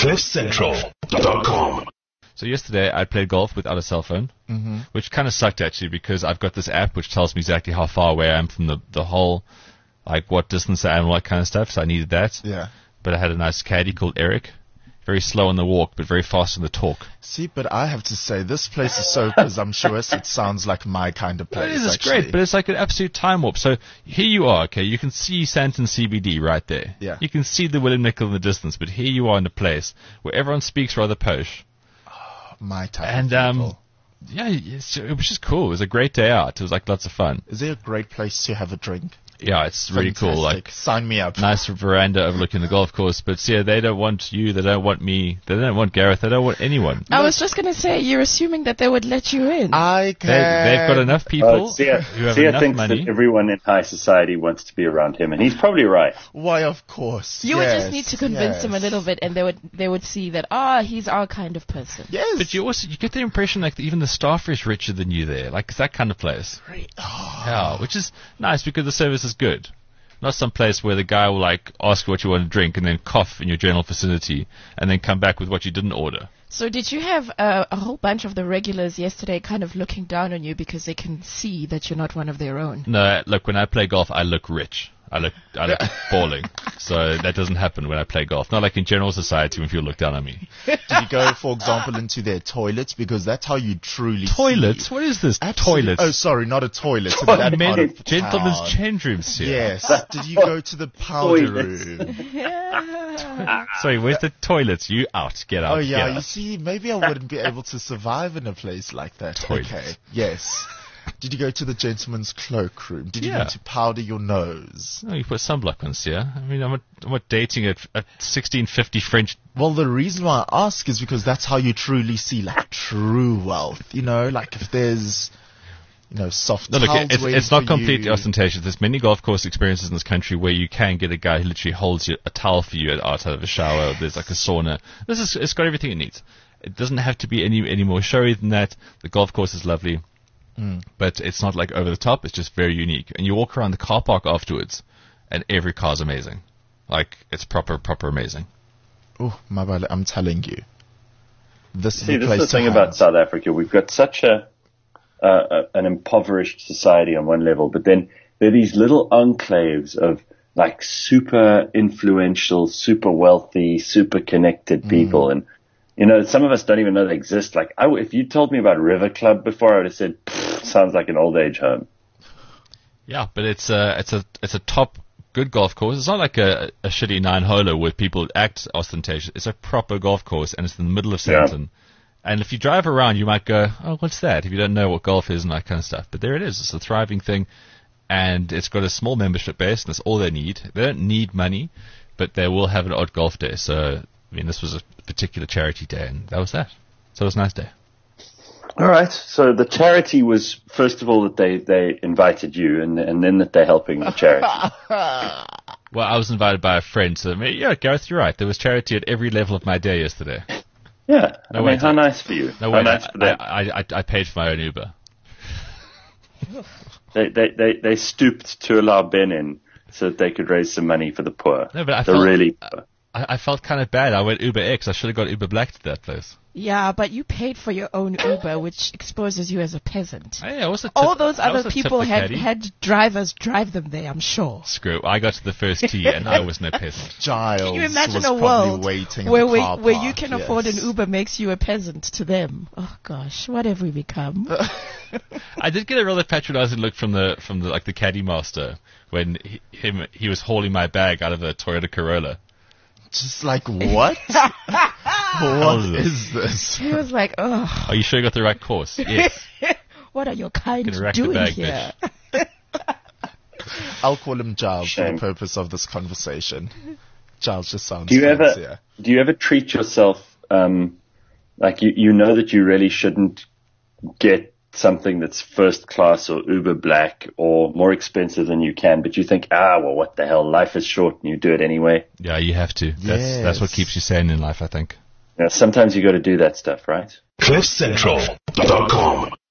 CliffCentral.com. So yesterday I played golf without a cell phone, which kind of sucked actually because I've got this app which tells me exactly how far away I am from the hole, like what distance I am, all that kind of stuff. So I needed that. Yeah. But I had a nice caddy called Eric. Very slow on the walk, but very fast on the talk. See, but I have to say, this place is so presumptuous, it sounds like my kind of place. It is great, but it's like an absolute time warp. So here you are, okay, you can see Santon CBD right there. Yeah. You can see the William Nicol in the distance, but here you are in a place where everyone speaks rather posh. My type And, of people. yeah, it was just cool. It was a great day out. It was like lots of fun. Is there a great place to have a drink? Yeah, it's really cool. Fantastic. Like, Sign me up. nice veranda overlooking the golf course. But yeah, they don't want you. They don't want me. They don't want Gareth. They don't want anyone. I was just going to say, you're assuming that they would let you in. I can. They've got enough people Sia who have Sia enough thinks money. that everyone in high society wants to be around him, and he's probably right. Why, of course. You would Yes, just need to convince them a yes. little bit, and they would see that, he's our kind of person. Yes. But you get the impression like even the staff is richer than you there, like that kind of place. Yeah, which is nice because the service is good. Not some place where the guy will like ask you what you want to drink and then cough in your general vicinity and then come back with what you didn't order. So did you have a whole bunch of the regulars yesterday kind of looking down on you because they can see that you're not one of their own? No, look, when I play golf, I look rich. I look balling. So that doesn't happen when I play golf. Not like in general society when people look down on me. Did you go, for example, into their toilets? Because that's how you truly Toilets? see. What is this? Absolutely. Toilets? Oh, sorry, not a toilet. In that part of Gentlemen's town. change rooms here. Yes. Did you go to the powder Toilets. room? Sorry, where's the toilets? You out. Get out. Oh, yeah. Get You out. see, maybe I wouldn't be able to survive in a place like that. Toilets. Okay. Yes. Did you go to the gentleman's cloakroom? Did you Yeah. need to powder your nose? No, you put sunblock on, Sia. I mean, I'm not dating a 1650 French. Well, the reason why I ask is because that's how you truly see, like, true wealth. You know, like if there's, soft No, look, towels it's waiting not for completely you. ostentatious. There's many golf course experiences in this country where you can get a guy who literally holds a towel for you outside of a shower. There's like a sauna. It's got everything it needs. It doesn't have to be any more showy than that. The golf course is lovely. But it's not like over the top. It's just very unique. And you walk around the car park afterwards, and every car's amazing. Like, it's proper amazing. Oh, my bad, I'm telling you. This is See, the this place is the to thing have. about South Africa. We've got such an impoverished society on one level, but then there are these little enclaves of like super influential, super wealthy, super connected people. And, some of us don't even know they exist. Like, if you told me about River Club before, I would have said, sounds like an old age home. Yeah, but it's a top good golf course. It's not like a shitty 9-holer where people act ostentatious. It's a proper golf course, and it's in the middle of Sandton. And if you drive around, you might go, oh, what's that? If you don't know what golf is and that kind of stuff. But there it is. It's a thriving thing, and it's got a small membership base, and that's all they need. They don't need money, but they will have an odd golf day. So, I mean, this was a particular charity day, and that was that. So it was a nice day. All right. So the charity was, first of all, that they invited you, and then that they're helping the charity. Well, I was invited by a friend, so yeah, Gareth, you're right. There was charity at every level of my day yesterday. Yeah. No, I mean, wait. how nice for you. No how way, nice for them. I paid for my own Uber. They stooped to allow Ben in so that they could raise some money for the poor. No, but I the felt, really poor. I felt kind of bad. I went Uber X. I should have got Uber Black to that place. Yeah, but you paid for your own Uber, which exposes you as a peasant. Hey, I also All tipped- those I other also tipped people the had caddy. drivers drive them there, I'm sure. Screw it. I got to the first tee and I was no peasant. Giles Can you imagine was a probably world waiting where in the car where you park, can yes. afford an Uber makes you a peasant to them? Oh gosh, what have we become? I did get a rather patronizing look from the caddy master when he was hauling my bag out of a Toyota Corolla. Just like, what? What is this? He was like, oh, Are you sure you got the right course? Yes. what are your kind Gonna rack the doing bag, here? I'll call him Giles for Shame. the purpose of this conversation. Giles just sounds Do you fancier. ever treat yourself like you know that you really shouldn't get something that's first class or Uber Black or more expensive than you can, but you think, well, what the hell? Life is short, and you do it anyway. Yeah, you have to. That's what keeps you sane in life, I think. Sometimes you got to do that stuff, right? CliffCentral.com